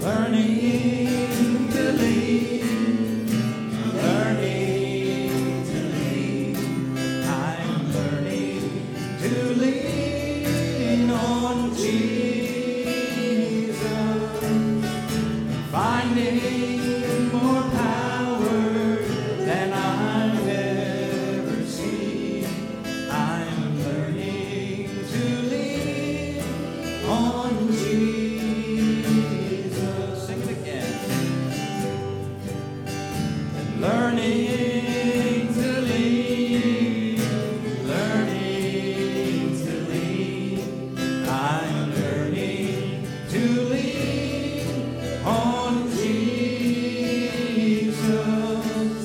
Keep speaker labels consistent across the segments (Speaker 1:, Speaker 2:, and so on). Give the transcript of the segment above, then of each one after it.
Speaker 1: Learning to lean, learning to lean. I'm learning to lean on Jesus, finding more power than I've ever seen. I'm learning to lean on Jesus. Sing it again. Learning to lean, learning to lean. I'm learning to lean on Jesus,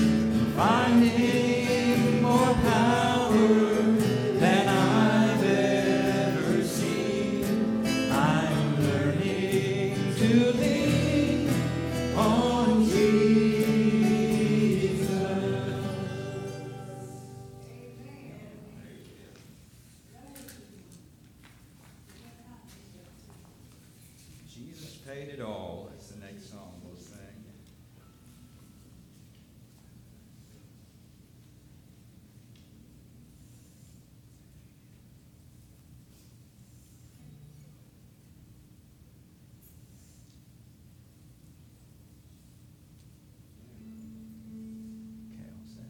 Speaker 1: finding more power than I've ever seen. I'm learning to lean on Jesus. Jesus paid it all. That's the next song we'll sing. Okay, I'll sing.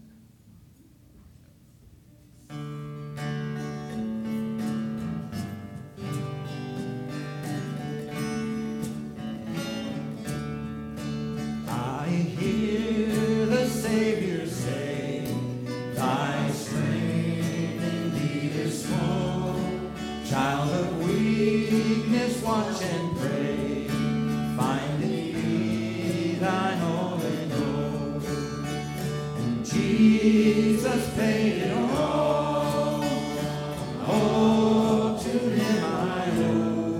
Speaker 1: I hear the Savior say, thy strength indeed is small. Child of weakness, watch and pray. Find in me thine all in all. And Jesus paid it all. Oh, to him I owe.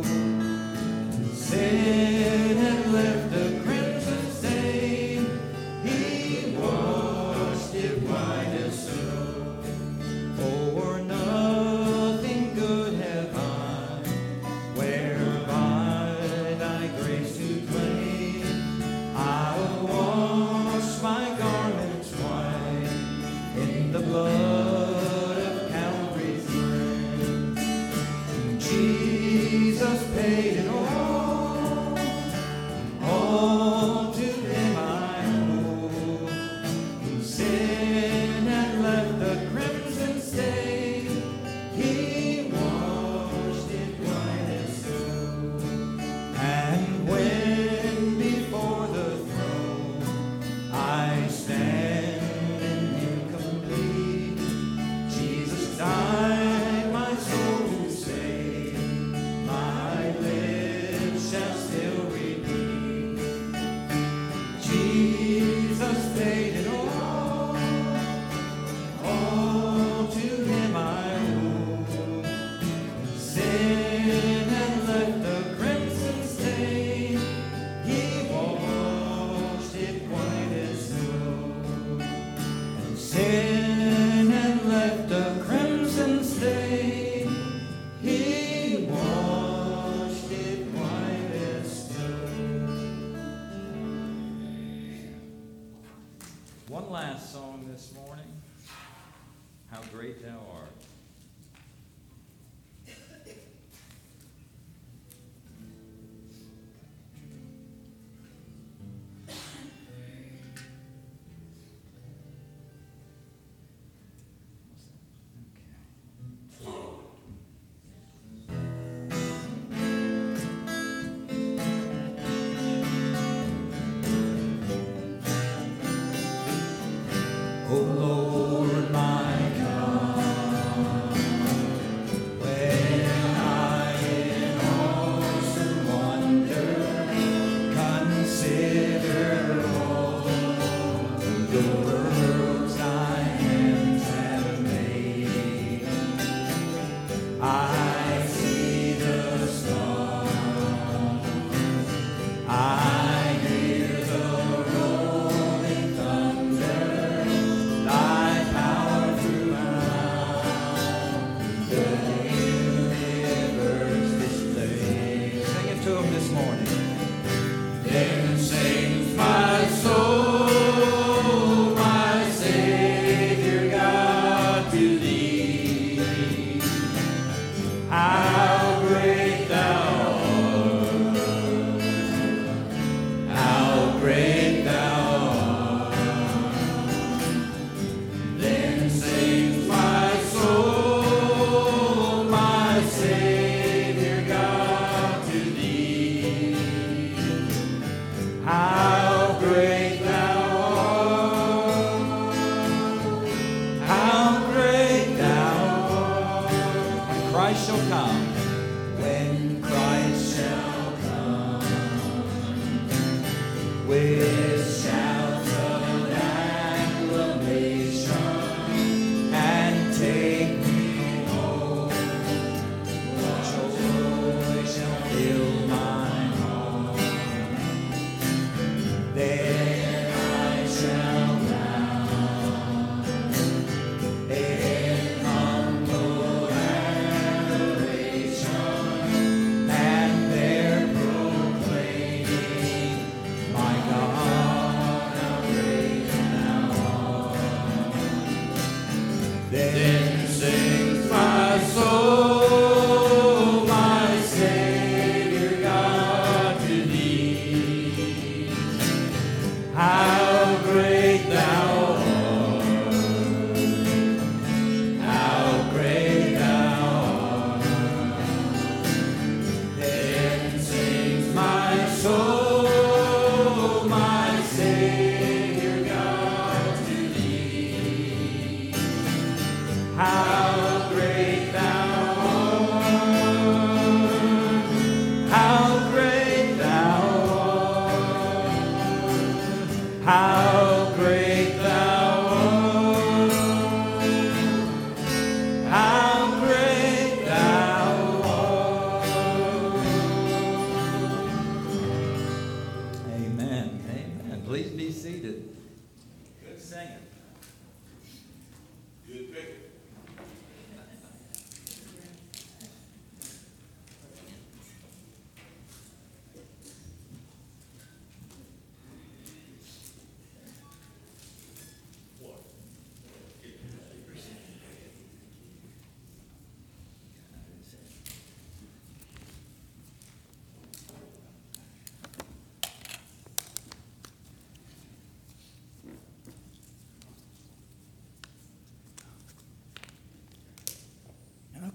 Speaker 1: Sin had left a crimson stain. He washed it white as snow. For nothing good have I, whereby thy grace to claim. I'll wash my garments white in the blood of Calvary's Lamb. Jesus paid it all. All to him I owe. Sin had left the crimson stain. He washed it white as snow. And when before the throne I stand in him complete, Jesus died my soul to save. My lips shall still repeat, Jesus paid it all. All to him I owe. Sin had left the crimson stain. He washed it white as snow. And sin had left a crimson stain. He washed it white as snow. One last song this morning. How great thou art. O Lord my God, when I in awesome wonder consider all the worlds thy hands have made, I see the stars, I hear the rolling thunder, thy power throughout the universe display. Sing it to him this morning.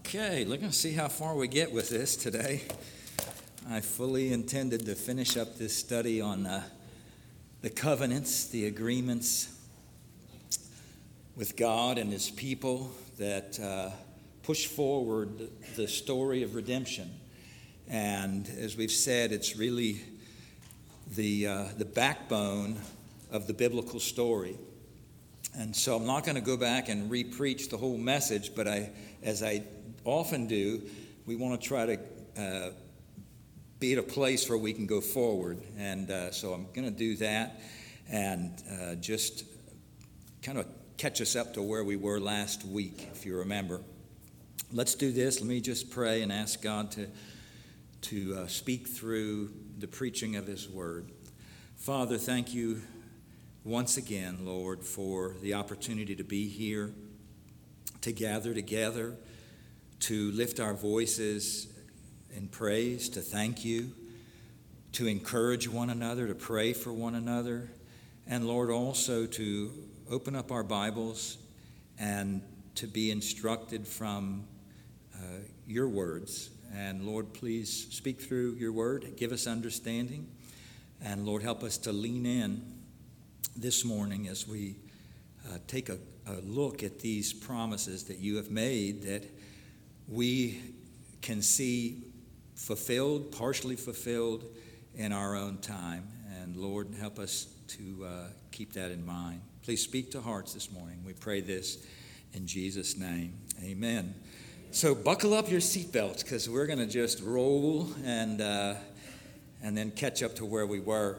Speaker 1: Okay, looking to see how far we get with this today. I fully intended to finish up this study on the covenants, the agreements with God and His people that push forward the story of redemption. And as we've said, it's really the backbone of the biblical story. And so I'm not going to go back and re-preach the whole message, but as I often do, we want to try to be at a place where we can go forward. And so I'm going to do that and just kind of catch us up to where we were last week, if you remember. Let's do this. Let me just pray and ask God to speak through the preaching of His Word. Father, thank you once again, Lord, for the opportunity to be here, to gather together, to lift our voices in praise, to thank you, to encourage one another, to pray for one another, and Lord, also to open up our Bibles and to be instructed from your words. And Lord, please speak through your word, give us understanding, and Lord, help us to lean in this morning as we take a look at these promises that you have made that we can see fulfilled, partially fulfilled in our own time. And Lord, help us to keep that in mind. Please speak to hearts this morning. We pray this in Jesus' name. Amen. So buckle up your seatbelts because we're going to just roll and then catch up to where we were.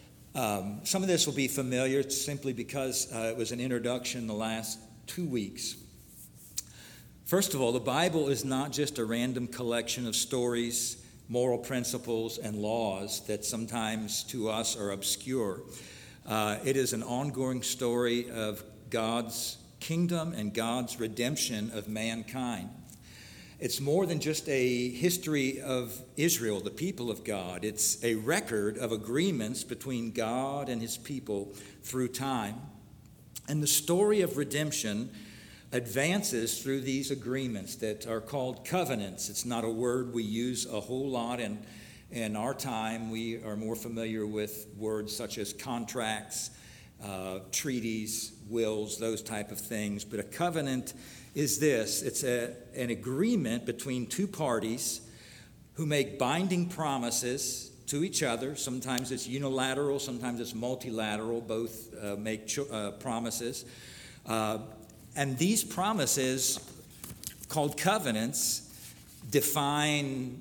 Speaker 1: Some of this will be familiar simply because it was an introduction the last 2 weeks. First of all, the Bible is not just a random collection of stories, moral principles, and laws that sometimes to us are obscure. It is an ongoing story of God's kingdom and God's redemption of mankind. It's more than just a history of Israel, the people of God. It's a record of agreements between God and His people through time. And the story of redemption advances through these agreements that are called covenants. It's not a word we use a whole lot in our time. We are more familiar with words such as contracts, treaties, wills, those type of things. But a covenant is this. It's an agreement between two parties who make binding promises to each other. Sometimes it's unilateral, sometimes it's multilateral. Both make promises. And these promises, called covenants, define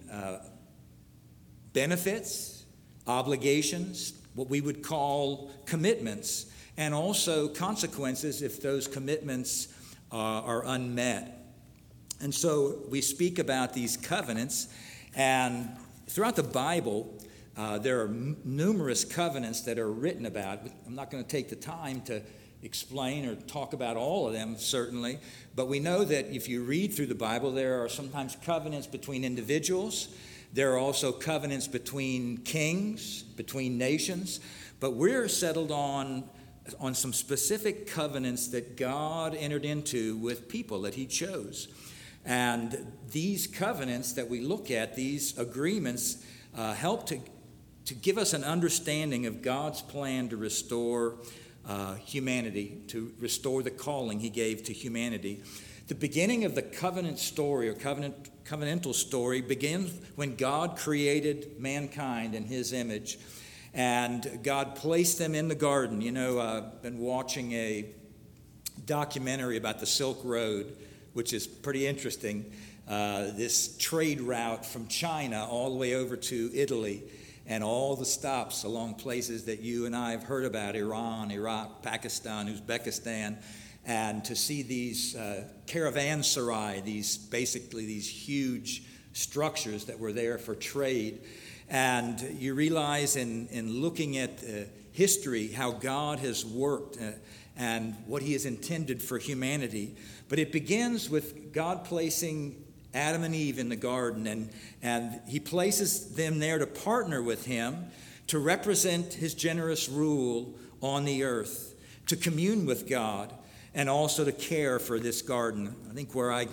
Speaker 1: benefits, obligations, what we would call commitments, and also consequences if those commitments are unmet. And so we speak about these covenants, and throughout the Bible, there are numerous covenants that are written about. I'm not going to take the time to explain or talk about all of them, certainly, but we know that if you read through the Bible, there are sometimes covenants between individuals. There are also covenants between kings, between nations, but we're settled on some specific covenants that God entered into with people that He chose. And these covenants that we look at, these agreements, help to give us an understanding of God's plan to restore humanity, to restore the calling He gave to humanity. The beginning of the covenant story or covenantal story begins when God created mankind in His image. And God placed them in the garden. You know, I've been watching a documentary about the Silk Road, which is pretty interesting. This trade route from China all the way over to Italy, and all the stops along places that you and I have heard about: Iran, Iraq, Pakistan, Uzbekistan. And to see these caravanserai, these huge structures that were there for trade. And you realize in looking at history how God has worked and what He has intended for humanity. But it begins with God placing Adam and Eve in the garden, and He places them there to partner with Him, to represent His generous rule on the earth, to commune with God, and also to care for this garden. I think where I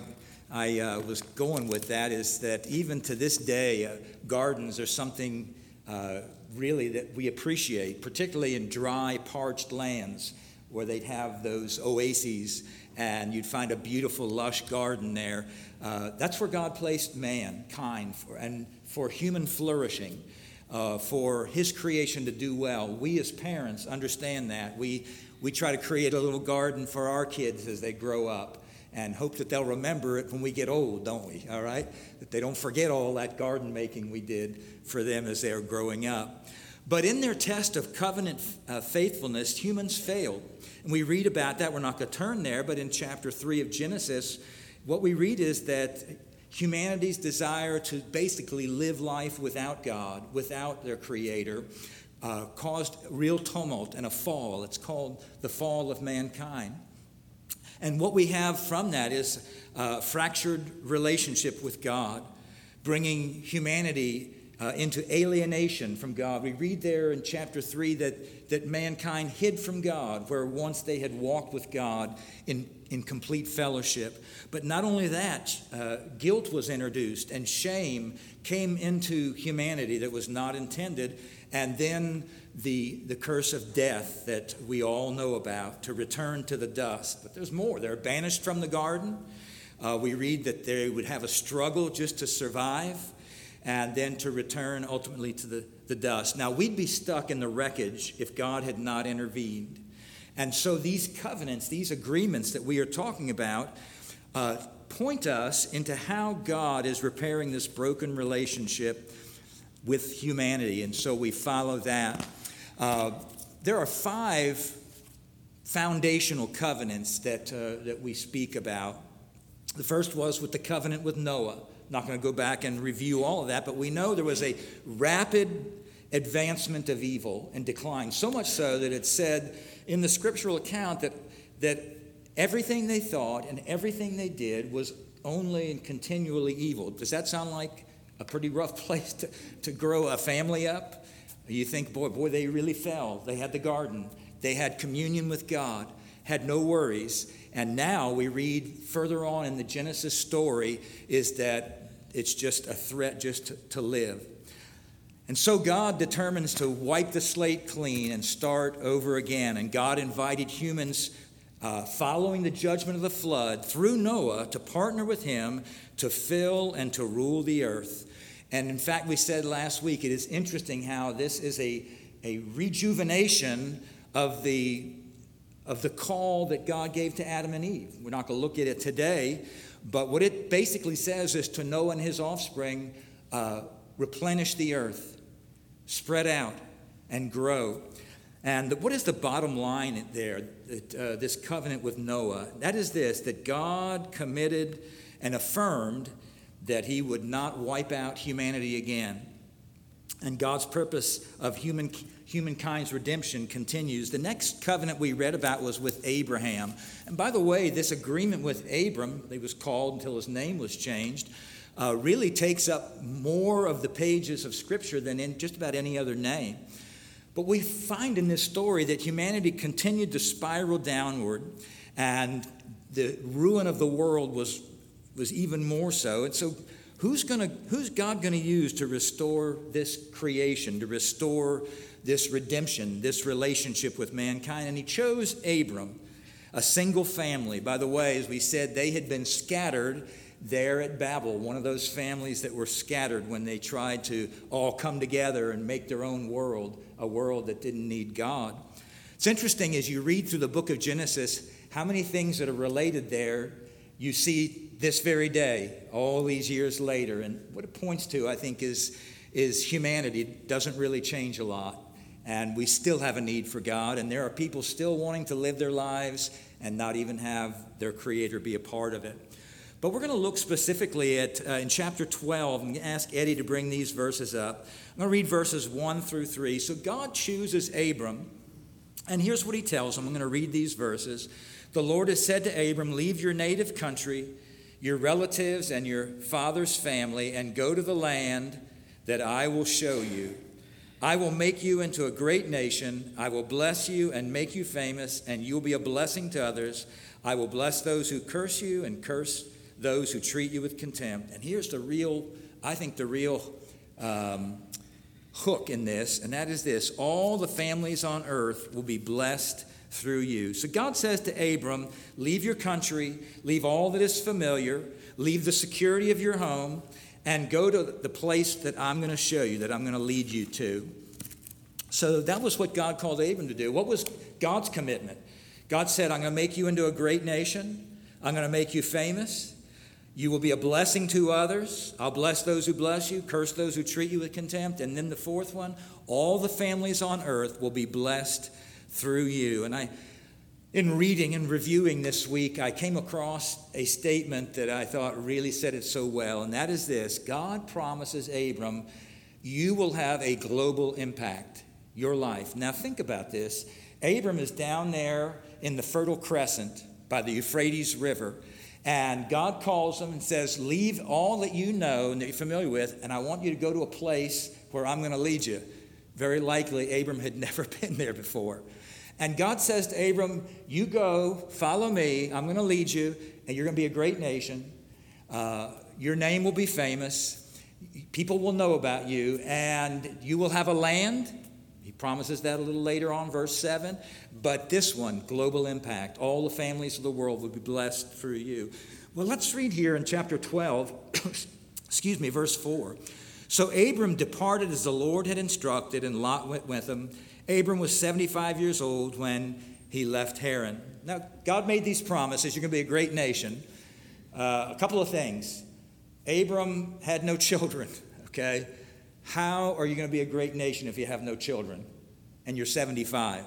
Speaker 1: I was going with that is that even to this day, gardens are something really that we appreciate, particularly in dry, parched lands where they'd have those oases and you'd find a beautiful, lush garden there. That's where God placed mankind for human flourishing, for his creation to do well. We as parents understand that. We try to create a little garden for our kids as they grow up and hope that they'll remember it when we get old, don't we? All right? That they don't forget all that garden making we did for them as they were growing up. But in their test of covenant faithfulness, humans failed. And we read about that. We're not going to turn there, but in chapter 3 of Genesis, what we read is that humanity's desire to basically live life without God, without their Creator, caused real tumult and a fall. It's called the fall of mankind. And what we have from that is a fractured relationship with God, bringing humanity into alienation from God. We read there in chapter 3 that mankind hid from God, where once they had walked with God in complete fellowship. But not only that, guilt was introduced and shame came into humanity that was not intended. And then the curse of death that we all know about, to return to the dust. But there's more. They're banished from the garden. We read that they would have a struggle just to survive and then to return ultimately to the dust. Now, we'd be stuck in the wreckage if God had not intervened. And so these covenants, these agreements that we are talking about, point us into how God is repairing this broken relationship with humanity. And so we follow that. There are 5 foundational covenants that we speak about. The first was with the covenant with Noah. Not going to go back and review all of that, but we know there was a rapid advancement of evil and decline, so much so that it said in the scriptural account that everything they thought and everything they did was only and continually evil. Does that sound like a pretty rough place to grow a family up? You think, boy, they really fell. They had the garden. They had communion with God, had no worries. And now we read further on in the Genesis story is that it's just a threat just to live. And so God determines to wipe the slate clean and start over again. And God invited humans, following the judgment of the flood, through Noah, to partner with him to fill and to rule the earth. And in fact, we said last week, it is interesting how this is a rejuvenation of the call that God gave to Adam and Eve. We're not going to look at it today, but what it basically says is to Noah and his offspring, replenish the earth, spread out, and grow. And what is the bottom line there, this covenant with Noah? That is this, that God committed and affirmed that he would not wipe out humanity again. And God's purpose of humankind's redemption continues. The next covenant we read about was with Abraham. And by the way, this agreement with Abram, he was called until his name was changed, really takes up more of the pages of Scripture than in just about any other name. But we find in this story that humanity continued to spiral downward, and the ruin of the world was even more so. And so who's God going to use to restore this creation, to restore this redemption, this relationship with mankind? And he chose Abram, a single family. By the way, as we said, they had been scattered there at Babel, one of those families that were scattered when they tried to all come together and make their own world, a world that didn't need God. It's interesting as you read through the book of Genesis, how many things that are related there you see this very day, all these years later. And what it points to, I think, is humanity doesn't really change a lot. And we still have a need for God. And there are people still wanting to live their lives and not even have their Creator be a part of it. But we're going to look specifically at, in chapter 12, and ask Eddie to bring these verses up. I'm going to read verses 1 through 3. So God chooses Abram, and here's what he tells him. I'm going to read these verses. The Lord has said to Abram, leave your native country, your relatives and your father's family, and go to the land that I will show you. I will make you into a great nation. I will bless you and make you famous, and you'll be a blessing to others. I will bless those who curse you and curse those who treat you with contempt. And here's the real hook in this, and that is this: all the families on earth will be blessed through you. So God says to Abram, leave your country, leave all that is familiar, leave the security of your home, and go to the place that I'm going to show you, that I'm going to lead you to. So that was what God called Abram to do. What was God's commitment? God said, I'm going to make you into a great nation. I'm going to make you famous. You will be a blessing to others. I'll bless those who bless you, curse those who treat you with contempt. And then the fourth one, all the families on earth will be blessed through you. And in reading and reviewing this week, I came across a statement that I thought really said it so well, and that is this: God promises Abram, you will have a global impact, your life. Now think about this. Abram is down there in the Fertile Crescent by the Euphrates River, and God calls him and says, leave all that you know and that you're familiar with, and I want you to go to a place where I'm going to lead you. Very likely, Abram had never been there before. And God says to Abram, you go, follow me, I'm going to lead you, and you're going to be a great nation. Your name will be famous. People will know about you, and you will have a land. He promises that a little later on, verse 7. But this one, global impact. All the families of the world will be blessed through you. Well, let's read here in chapter 12, verse 4. So Abram departed as the Lord had instructed, and Lot went with him. Abram was 75 years old when he left Haran. Now, God made these promises. You're going to be a great nation. A couple of things. Abram had no children, okay? How are you going to be a great nation if you have no children and you're 75?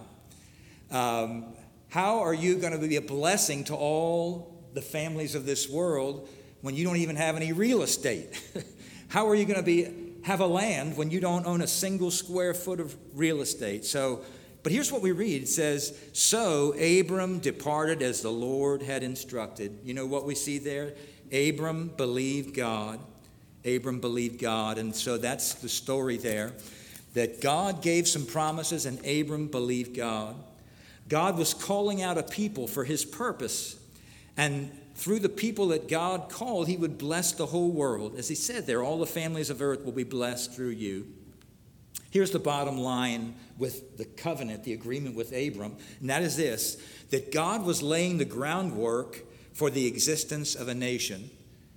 Speaker 1: How are you going to be a blessing to all the families of this world when you don't even have any real estate? How are you going to have a land when you don't own a single square foot of real estate? But here's what we read. It says, so Abram departed as the Lord had instructed. You know what we see there? Abram believed God. Abram believed God. And so that's the story there, that God gave some promises and Abram believed God. God was calling out a people for his purpose. And through the people that God called, he would bless the whole world. As he said there, all the families of earth will be blessed through you. Here's the bottom line with the covenant, the agreement with Abram, and that is this: that God was laying the groundwork for the existence of a nation,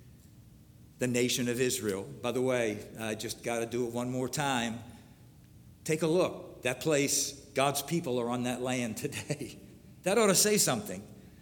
Speaker 1: the nation of Israel. By the way, I just got to do it one more time. Take a look. That place, God's people are on that land today. That ought to say something.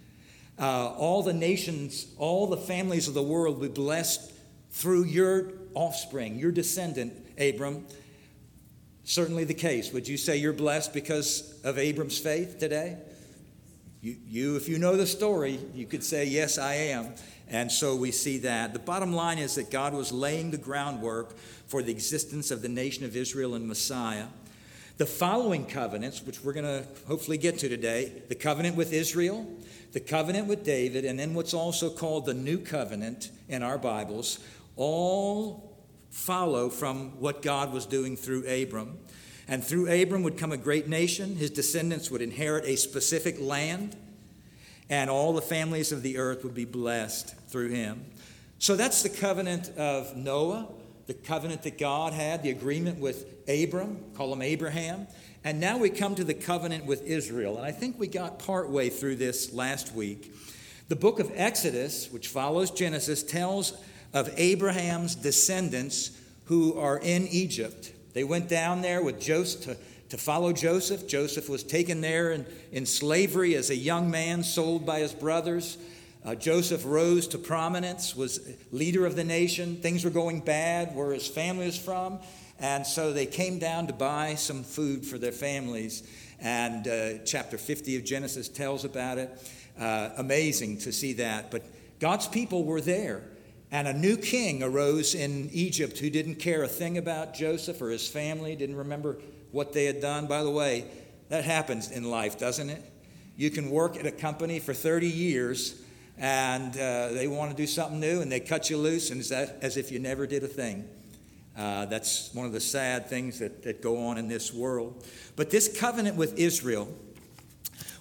Speaker 1: All the nations, all the families of the world will be blessed through your offspring, your descendant, Abram. Certainly the case. Would you say you're blessed because of Abram's faith today? You, if you know the story, you could say, yes, I am. And so we see that. The bottom line is that God was laying the groundwork for the existence of the nation of Israel and Messiah. The following covenants, which we're going to hopefully get to today, the covenant with Israel, the covenant with David, and then what's also called the new covenant in our Bibles, all follow from what God was doing through Abram. And through Abram would come a great nation. His descendants would inherit a specific land, and all the families of the earth would be blessed through him. So that's the covenant of Noah, the covenant that God had, the agreement with Abram, call him Abraham. And now we come to the covenant with Israel. And I think we got partway through this last week. The book of Exodus, which follows Genesis, tells of Abraham's descendants who are in Egypt. They went down there with Joseph to follow Joseph. Joseph was taken there in slavery as a young man, sold by his brothers. Joseph rose to prominence, was leader of the nation. Things were going bad where his family was from. And so they came down to buy some food for their families. And chapter 50 of Genesis tells about it. Amazing to see that. But God's people were there. And a new king arose in Egypt who didn't care a thing about Joseph or his family, didn't remember what they had done. By the way, that happens in life, doesn't it? You can work at a company for 30 years and they want to do something new and they cut you loose, and it's as if you never did a thing. That's one of the sad things that go on in this world. But this covenant with Israel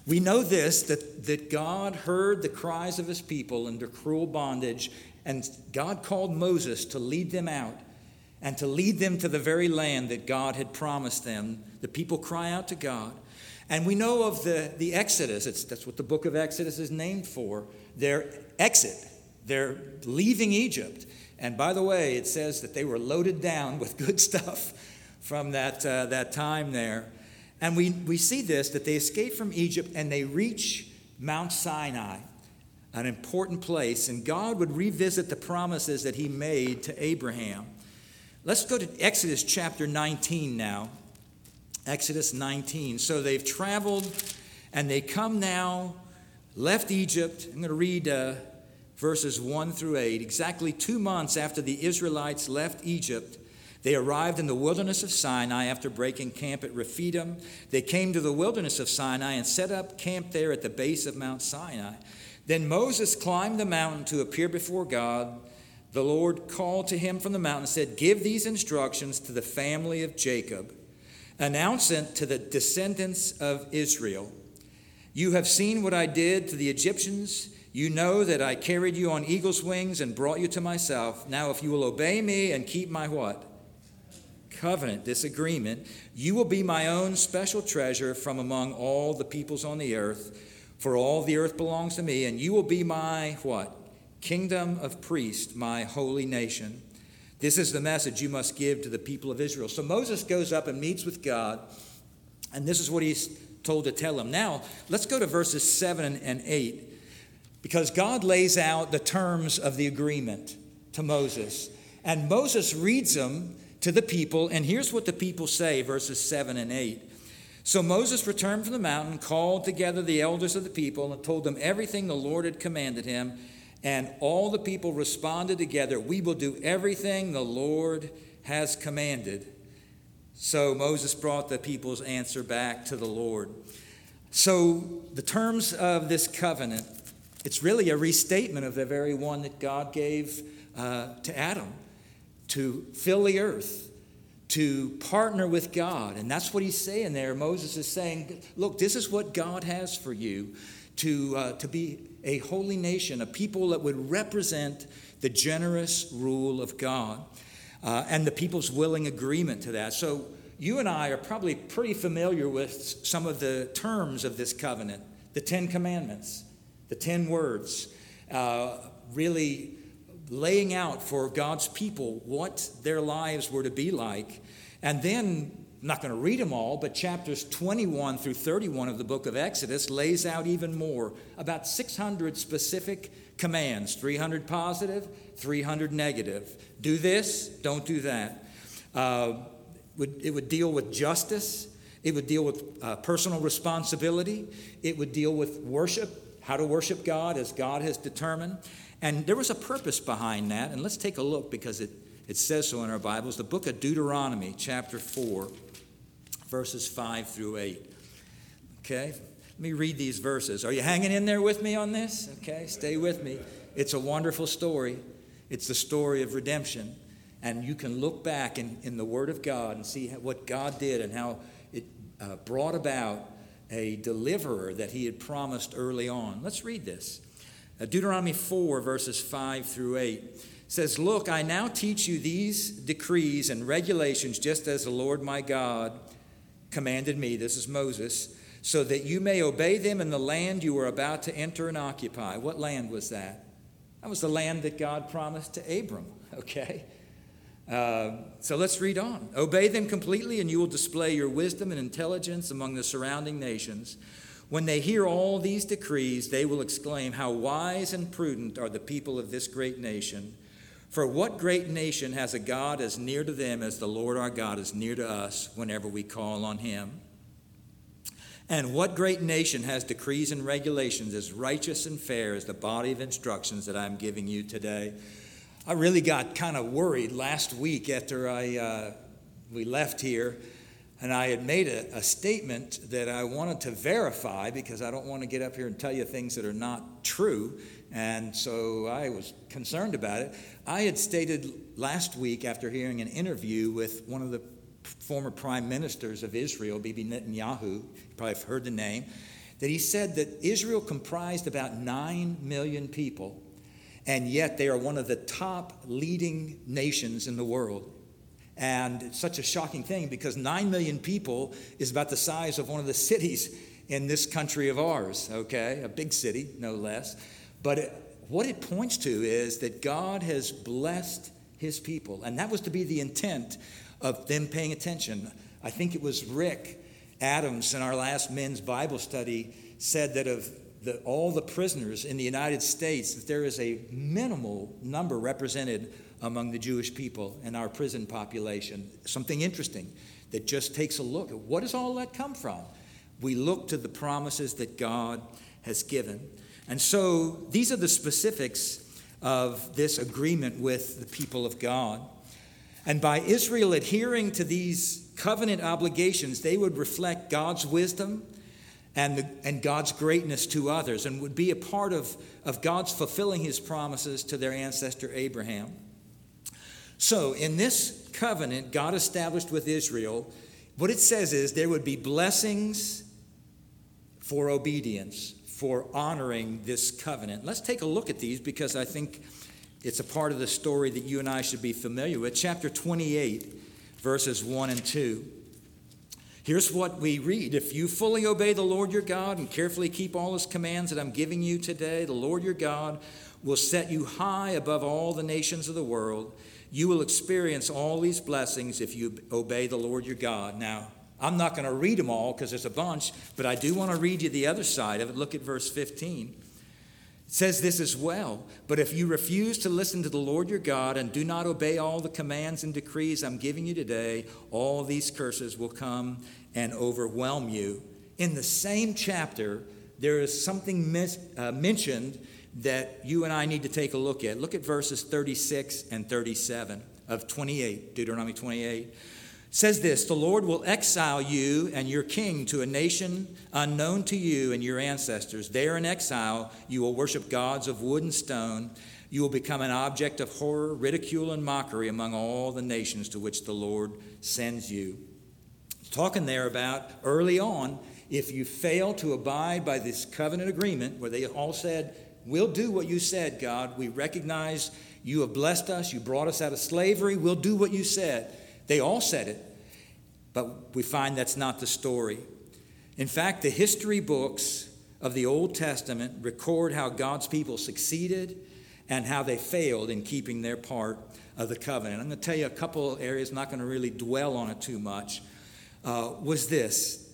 Speaker 1: We know this, that God heard the cries of his people under cruel bondage, and God called Moses to lead them out and to lead them to the very land that God had promised them. The people cry out to God. And we know of the Exodus. That's what the book of Exodus is named for. Their exit. They're leaving Egypt. And by the way, it says that they were loaded down with good stuff from that time there. And we see this, that they escape from Egypt and they reach Mount Sinai, an important place. And God would revisit the promises that he made to Abraham. Let's go to Exodus chapter 19 now. Exodus 19. So they've traveled and they come now, left Egypt. I'm going to read verses 1 through 8. Exactly 2 months after the Israelites left Egypt, they arrived in the wilderness of Sinai after breaking camp at Rephidim. They came to the wilderness of Sinai and set up camp there at the base of Mount Sinai. Then Moses climbed the mountain to appear before God. The Lord called to him from the mountain and said, "Give these instructions to the family of Jacob. Announce it to the descendants of Israel. You have seen what I did to the Egyptians. You know that I carried you on eagle's wings and brought you to myself. Now if you will obey me and keep my" what? Covenant, this agreement, "you will be my own special treasure from among all the peoples on the earth, for all the earth belongs to me, and you will be my" what? "Kingdom of priests, my holy nation. This is the message you must give to the people of Israel." So Moses goes up and meets with God, and this is what he's told to tell him. Now, let's go to verses 7 and 8, because God lays out the terms of the agreement to Moses, and Moses reads them to the people, and here's what the people say, verses 7 and 8. So Moses returned from the mountain, called together the elders of the people, and told them everything the Lord had commanded him. And all the people responded together, "We will do everything the Lord has commanded." So Moses brought the people's answer back to the Lord. So the terms of this covenant, it's really a restatement of the very one that God gave to Adam, to fill the earth, to partner with God. And that's what he's saying there. Moses is saying, look, this is what God has for you, to be a holy nation, a people that would represent the generous rule of God, and the people's willing agreement to that. So you and I are probably pretty familiar with some of the terms of this covenant, the 10 Commandments, the 10 words, really laying out for God's people what their lives were to be like. And then, I'm not going to read them all, but chapters 21 through 31 of the book of Exodus lays out even more, about 600 specific commands, 300 positive, 300 negative. Do this, don't do that. It would deal with justice. It would deal with personal responsibility. It would deal with worship, how to worship God as God has determined. And there was a purpose behind that. And let's take a look, because it says so in our Bibles. The book of Deuteronomy, chapter 4, verses 5 through 8. Okay? Let me read these verses. Are you hanging in there with me on this? Okay, stay with me. It's a wonderful story. It's the story of redemption. And you can look back in the Word of God and see what God did and how it brought about a deliverer that he had promised early on. Let's read this. Deuteronomy 4, verses 5 through 8 says, "Look, I now teach you these decrees and regulations, just as the Lord my God commanded me," this is Moses, "so that you may obey them in the land you are about to enter and occupy." What land was that? That was the land that God promised to Abram, okay? So let's read on. "Obey them completely, and you will display your wisdom and intelligence among the surrounding nations. When they hear all these decrees, they will exclaim, 'How wise and prudent are the people of this great nation.' For what great nation has a God as near to them as the Lord our God is near to us whenever we call on him? And what great nation has decrees and regulations as righteous and fair as the body of instructions that I'm giving you today?" I really got kind of worried last week after we left here, and I had made a statement that I wanted to verify, because I don't want to get up here and tell you things that are not true, and so I was concerned about it. I had stated last week, after hearing an interview with one of the former prime ministers of Israel, Bibi Netanyahu, you probably have heard the name, that he said that Israel comprised about 9 million people, and yet they are one of the top leading nations in the world. And it's such a shocking thing because 9 million people is about the size of one of the cities in this country of ours, okay? A big city, no less. But what it points to is that God has blessed his people, and that was to be the intent of them paying attention. I think it was Rick Adams in our last men's Bible study said that of all the prisoners in the United States, that there is a minimal number represented among the Jewish people in our prison population. Something interesting that just takes a look at what does all that come from? We look to the promises that God has given. And so these are the specifics of this agreement with the people of God. And by Israel adhering to these covenant obligations, they would reflect God's wisdom and God's greatness to others, and would be a part of God's fulfilling his promises to their ancestor Abraham. So in this covenant God established with Israel, what it says is there would be blessings for obedience, for honoring this covenant. Let's take a look at these because I think it's a part of the story that you and I should be familiar with. Chapter 28, verses 1 and 2. Here's what we read. If you fully obey the Lord your God and carefully keep all his commands that I'm giving you today, the Lord your God will set you high above all the nations of the world. You will experience all these blessings if you obey the Lord your God. Now, I'm not going to read them all because there's a bunch, but I do want to read you the other side of it. Look at verse 15. It says this as well. But if you refuse to listen to the Lord your God and do not obey all the commands and decrees I'm giving you today, all these curses will come and overwhelm you. In the same chapter, there is something mentioned that you and I need to take a look at. Look at verses 36 and 37 of 28, Deuteronomy 28. It says this, the Lord will exile you and your king to a nation unknown to you and your ancestors. There in exile, you will worship gods of wood and stone. You will become an object of horror, ridicule, and mockery among all the nations to which the Lord sends you. It's talking there about early on, if you fail to abide by this covenant agreement where they all said, we'll do what you said, God. We recognize you have blessed us. You brought us out of slavery. We'll do what you said. They all said it, but we find that's not the story. In fact, the history books of the Old Testament record how God's people succeeded and how they failed in keeping their part of the covenant. I'm going to tell you a couple areas, I'm not going to really dwell on it too much, was this.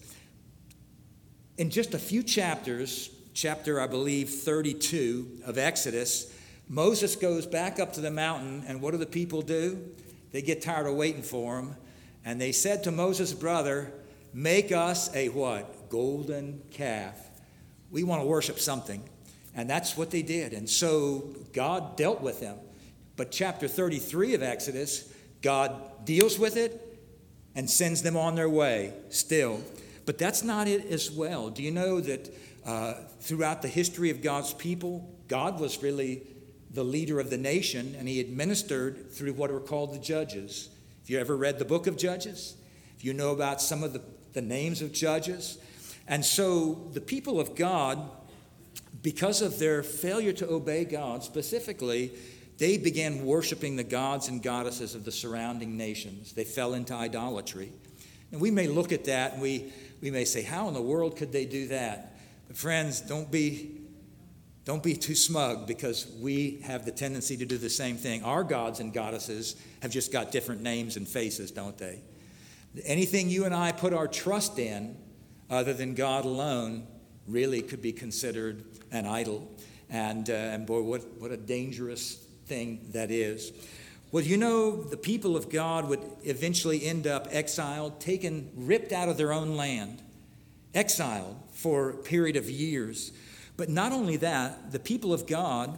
Speaker 1: In just a few chapters, chapter, I believe, 32 of Exodus, Moses goes back up to the mountain, and what do the people do? They get tired of waiting for him, and they said to Moses' brother, make us a what? Golden calf. We want to worship something. And that's what they did. And so God dealt with them. But chapter 33 of Exodus, God deals with it and sends them on their way still. But that's not it as well. Do you know that throughout the history of God's people, God was really the leader of the nation, and he administered through what are called the judges. If you ever read the book of Judges, if you know about some of the names of judges. And so the people of God, because of their failure to obey God specifically, they began worshiping the gods and goddesses of the surrounding nations. They fell into idolatry. And we may look at that and we may say, how in the world could they do that? But friends, don't be too smug, because we have the tendency to do the same thing. Our gods and goddesses have just got different names and faces, don't they? Anything you and I put our trust in other than God alone really could be considered an idol. And boy, what a dangerous thing that is. Well, you know, the people of God would eventually end up exiled, ripped out of their own land, exiled for a period of years. But not only that, the people of God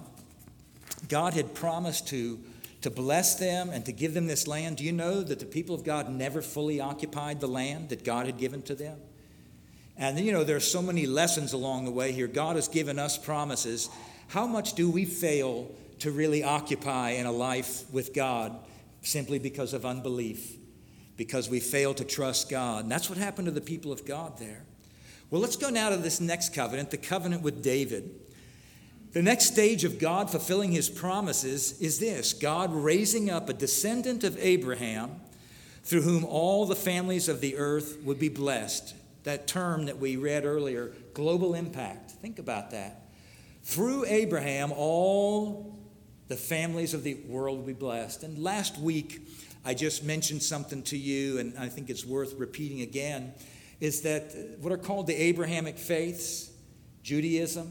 Speaker 1: had promised to bless them and to give them this land. Do you know that the people of God never fully occupied the land that God had given to them? And you know, there are so many lessons along the way here. God has given us promises. How much do we fail to really occupy in a life with God simply because of unbelief, because we fail to trust God? And that's what happened to the people of God there. Well, let's go now to this next covenant, the covenant with David. The next stage of God fulfilling his promises is this: God raising up a descendant of Abraham through whom all the families of the earth would be blessed. That term that we read earlier, global impact. Think about that. Through Abraham, all the families of the world will be blessed. And last week, I just mentioned something to you, and I think it's worth repeating again, is that what are called the Abrahamic faiths, Judaism,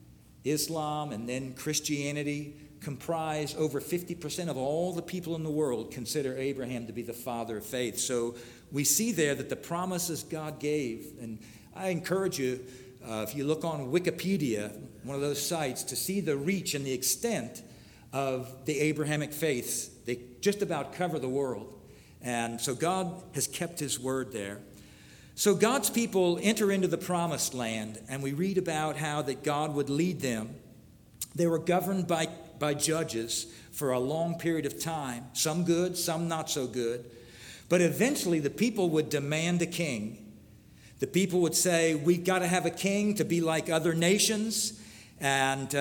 Speaker 1: Islam, and then Christianity, comprise over 50% of all the people in the world consider Abraham to be the father of faith. So we see there that the promises God gave, and I encourage you, if you look on Wikipedia, one of those sites, to see the reach and the extent of the Abrahamic faiths. They just about cover the world. And so God has kept his word there. So God's people enter into the promised land, and we read about how that God would lead them. They were governed by judges for a long period of time, some good, some not so good. But eventually the people would demand a king. The people would say, we've got to have a king to be like other nations. And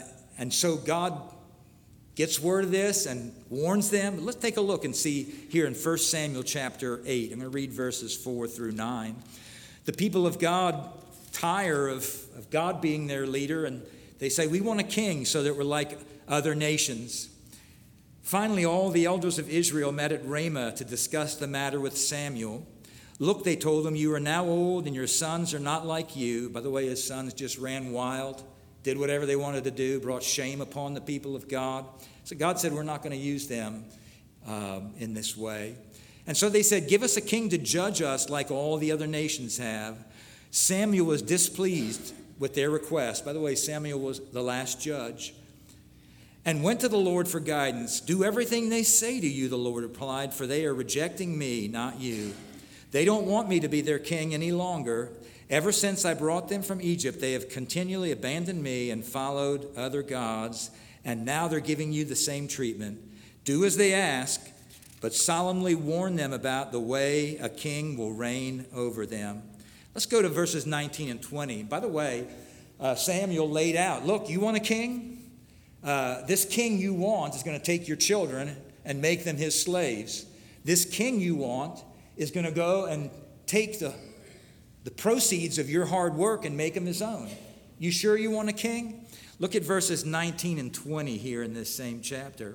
Speaker 1: so God gets word of this and warns them. Let's take a look and see here in 1 Samuel chapter 8. I'm going to read verses 4 through 9. The people of God tire of God being their leader, and they say, we want a king so that we're like other nations. Finally, all the elders of Israel met at Ramah to discuss the matter with Samuel. Look, they told him, you are now old and your sons are not like you. By the way, his sons just ran wild, did whatever they wanted to do, brought shame upon the people of God. So God said, we're not going to use them in this way. And so they said, give us a king to judge us like all the other nations have. Samuel was displeased with their request. By the way, Samuel was the last judge. And went to the Lord for guidance. Do everything they say to you, the Lord replied, for they are rejecting me, not you. They don't want me to be their king any longer. Ever since I brought them from Egypt, they have continually abandoned me and followed other gods, and now they're giving you the same treatment. Do as they ask, but solemnly warn them about the way a king will reign over them. Let's go to verses 19 and 20. By the way, Samuel laid out, look, you want a king? This king you want is going to take your children and make them his slaves. This king you want is going to go and take the proceeds of your hard work and make him his own. You sure you want a king? Look at verses 19 and 20 here in this same chapter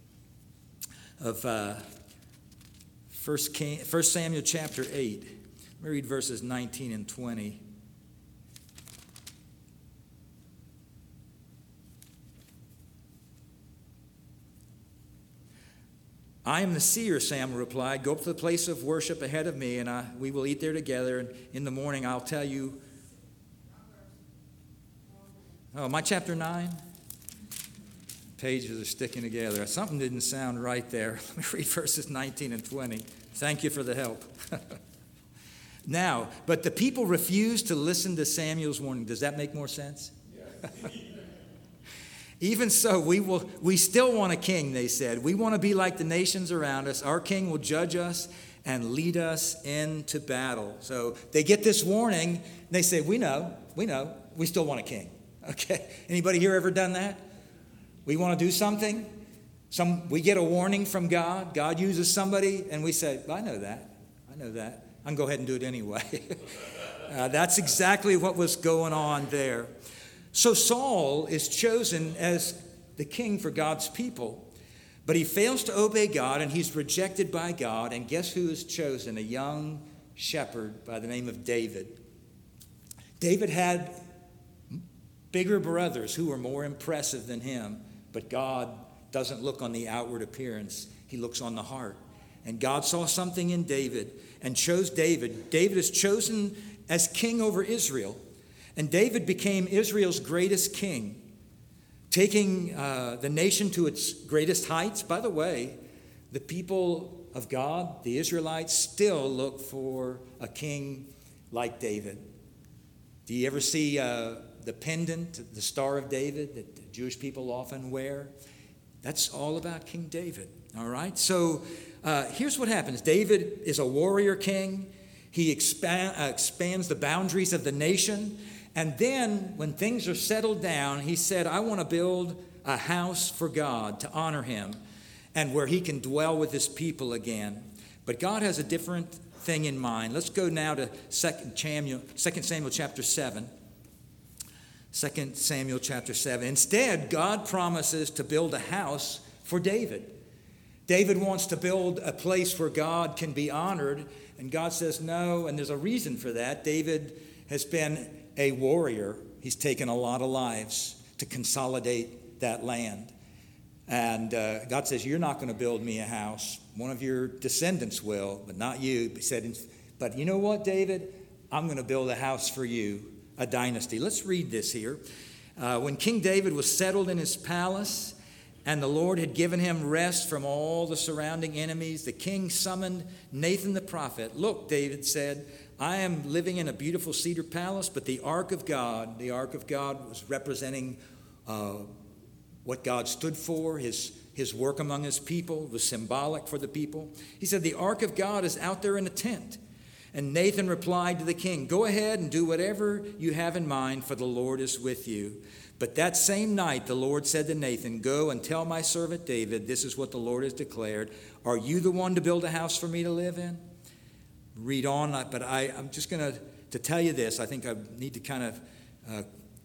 Speaker 1: of 1 Samuel chapter 8. Let me read verses 19 and 20. I am the seer, Samuel replied. Go up to the place of worship ahead of me, and we will eat there together. And in the morning, I'll tell you. Oh, am I chapter 9? Pages are sticking together. Something didn't sound right there. Let me read verses 19 and 20. Thank you for the help. Now, but the people refused to listen to Samuel's warning. Does that make more sense? Yeah. Even so, we still want a king, they said. We want to be like the nations around us. Our king will judge us and lead us into battle. So they get this warning, and they say, we know, we still want a king. Okay, anybody here ever done that? We want to do something. We get a warning from God. God uses somebody, and we say, I know that. I'm going to go ahead and do it anyway. That's exactly what was going on there. So Saul is chosen as the king for God's people, but he fails to obey God, and he's rejected by God. And guess who is chosen? A young shepherd by the name of David. David had bigger brothers who were more impressive than him, but God doesn't look on the outward appearance. He looks on the heart. And God saw something in David and chose David. David is chosen as king over Israel. And David became Israel's greatest king, taking the nation to its greatest heights. By the way, the people of God, the Israelites, still look for a king like David. Do you ever see the pendant, the Star of David, that the Jewish people often wear? That's all about King David, all right? So here's what happens. David is a warrior king. He expands the boundaries of the nation. And then when things are settled down, he said, I want to build a house for God to honor him and where he can dwell with his people again. But God has a different thing in mind. Let's go now to 2 Samuel chapter 7. 2 Samuel chapter 7. Instead, God promises to build a house for David. David wants to build a place where God can be honored, and God says no, and there's a reason for that. David has been a warrior. He's taken a lot of lives to consolidate that land. And God says, you're not going to build me a house. One of your descendants will, but not you. He said, but you know what, David? I'm going to build a house for you, a dynasty. Let's read this here. When King David was settled in his palace, and the Lord had given him rest from all the surrounding enemies, the king summoned Nathan the prophet. Look, David said, I am living in a beautiful cedar palace, but the ark of God was representing what God stood for, his work among his people, was symbolic for the people. He said, the ark of God is out there in a tent. And Nathan replied to the king, go ahead and do whatever you have in mind, for the Lord is with you. But that same night, the Lord said to Nathan, go and tell my servant David, this is what the Lord has declared. Are you the one to build a house for me to live in? Read on, but I'm just going to tell you this. I think I need to kind of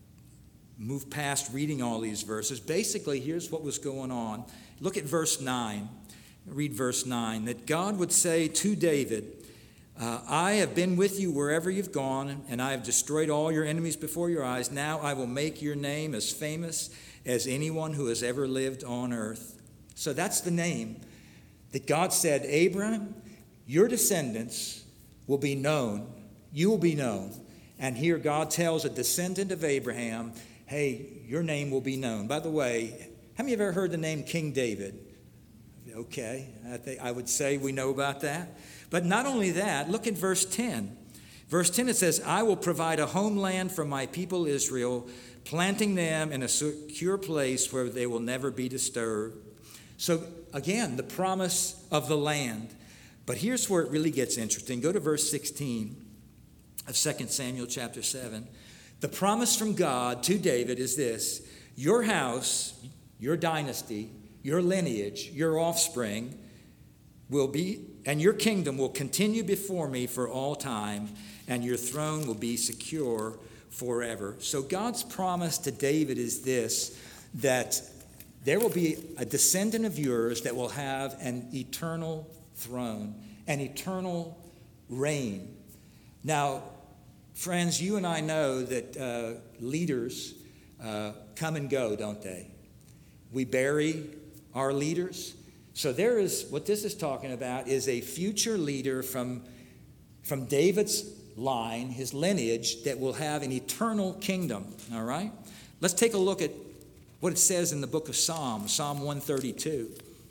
Speaker 1: move past reading all these verses. Basically, here's what was going on. Look at verse 9. Read verse 9. That God would say to David, I have been with you wherever you've gone, and I have destroyed all your enemies before your eyes. Now I will make your name as famous as anyone who has ever lived on earth. So that's the name that God said, Abraham, your descendants will be known. You will be known. And here God tells a descendant of Abraham, hey, your name will be known. By the way, how many of you have ever heard the name King David? Okay, I would say we know about that. But not only that, look at verse 10. Verse 10, it says, I will provide a homeland for my people Israel, planting them in a secure place where they will never be disturbed. So again, the promise of the land. But here's where it really gets interesting. Go to verse 16 of 2 Samuel chapter 7. The promise from God to David is this: your house, your dynasty, your lineage, your offspring will be, and your kingdom will continue before me for all time, and your throne will be secure forever. So God's promise to David is this, that there will be a descendant of yours that will have an eternal throne, an eternal reign. Now, friends, you and I know that leaders come and go, don't they? We bury our leaders. So there is, what this is talking about is a future leader from David's line, his lineage, that will have an eternal kingdom, all right? Let's take a look at what it says in the book of Psalms, Psalm 132.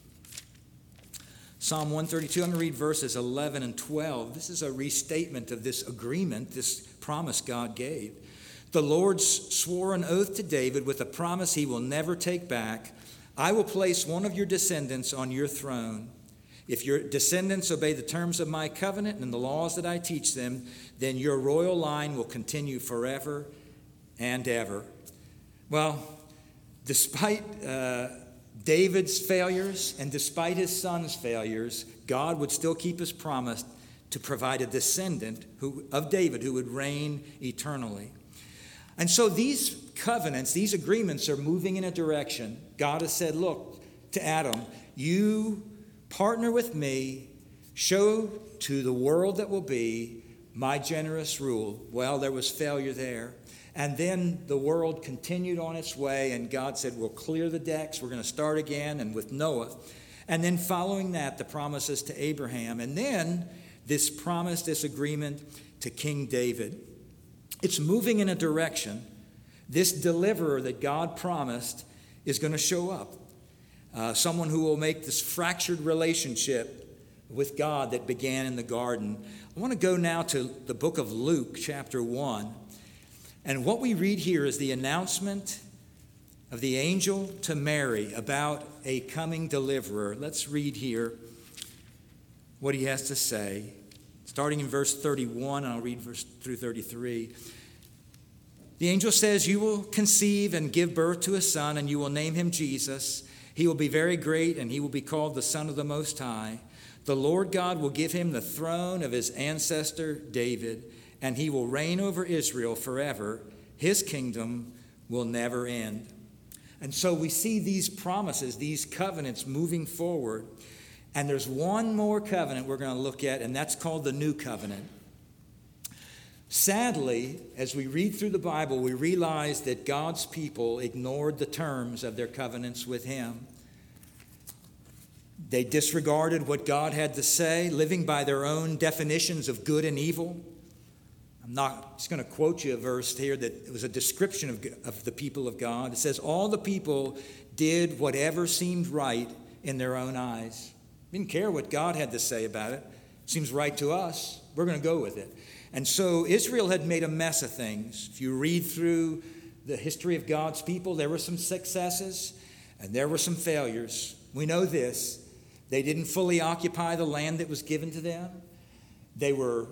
Speaker 1: Psalm 132, I'm going to read verses 11 and 12. This is a restatement of this agreement, this promise God gave. The Lord swore an oath to David with a promise he will never take back. I will place one of your descendants on your throne. If your descendants obey the terms of my covenant and the laws that I teach them, then your royal line will continue forever and ever. Well, despite David's failures and despite his son's failures, God would still keep his promise to provide a descendant of David who would reign eternally. And so these covenants, these agreements are moving in a direction. God has said, look, to Adam, you partner with me, show to the world that will be my generous rule. Well, there was failure there. And then the world continued on its way, and God said, we'll clear the decks. We're going to start again, and with Noah. And then following that, the promises to Abraham. And then this promise, this agreement to King David. It's moving in a direction. This deliverer that God promised is going to show up. Someone who will make this fractured relationship with God that began in the garden. I want to go now to the book of Luke, chapter 1. And what we read here is the announcement of the angel to Mary about a coming deliverer. Let's read here what he has to say. starting in verse 31, and I'll read through 33. The angel says, "You will conceive and give birth to a son, and you will name him Jesus. He will be very great, and he will be called the Son of the Most High. The Lord God will give him the throne of his ancestor David, and he will reign over Israel forever. His kingdom will never end." And so we see these promises, these covenants moving forward. And there's one more covenant we're going to look at, and that's called the New Covenant. Sadly, as we read through the Bible, we realize that God's people ignored the terms of their covenants with him. They disregarded what God had to say, living by their own definitions of good and evil. I'm not just going to quote you a verse here that it was a description of the people of God. It says, all the people did whatever seemed right in their own eyes. Didn't care what God had to say about it. Seems right to us. We're going to go with it. And so Israel had made a mess of things. If you read through the history of God's people, there were some successes and there were some failures. We know this. They didn't fully occupy the land that was given to them. They were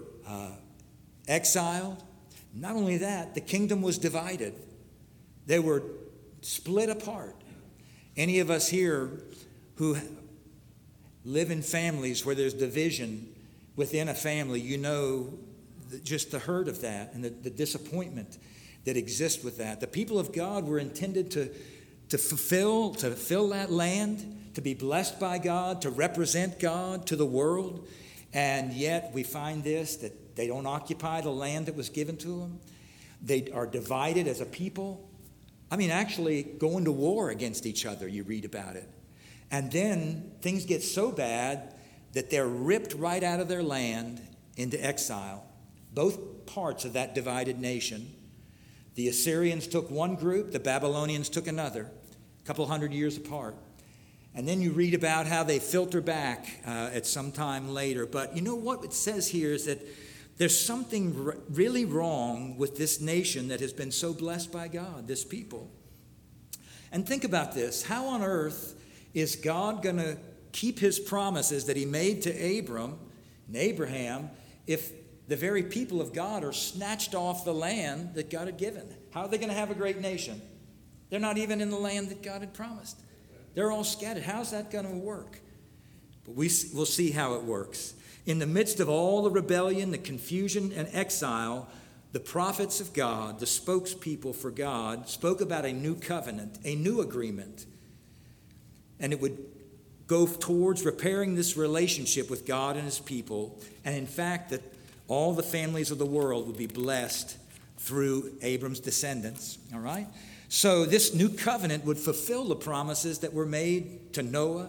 Speaker 1: exiled. Not only that, the kingdom was divided. They were split apart. Any of us here who live in families where there's division within a family, you know just the hurt of that and the disappointment that exists with that. The people of God were intended to fill that land, to be blessed by God, to represent God to the world. And yet we find this, that they don't occupy the land that was given to them. They are divided as a people. I mean, actually going to war against each other, you read about it. And then things get so bad that they're ripped right out of their land into exile. Both parts of that divided nation. The Assyrians took one group, the Babylonians took another, a couple hundred years apart. And then you read about how they filter back at some time later. But you know what it says here is that there's something really wrong with this nation that has been so blessed by God, this people. And think about this. How on earth is God going to keep his promises that he made to Abram and Abraham if the very people of God are snatched off the land that God had given? How are they going to have a great nation? They're not even in the land that God had promised. They're all scattered. How's that going to work? But we'll see how it works. In the midst of all the rebellion, the confusion, and exile, the prophets of God, the spokespeople for God, spoke about a new covenant, a new agreement. And it would go towards repairing this relationship with God and his people. And in fact, that all the families of the world would be blessed through Abram's descendants. All right? So this new covenant would fulfill the promises that were made to Noah,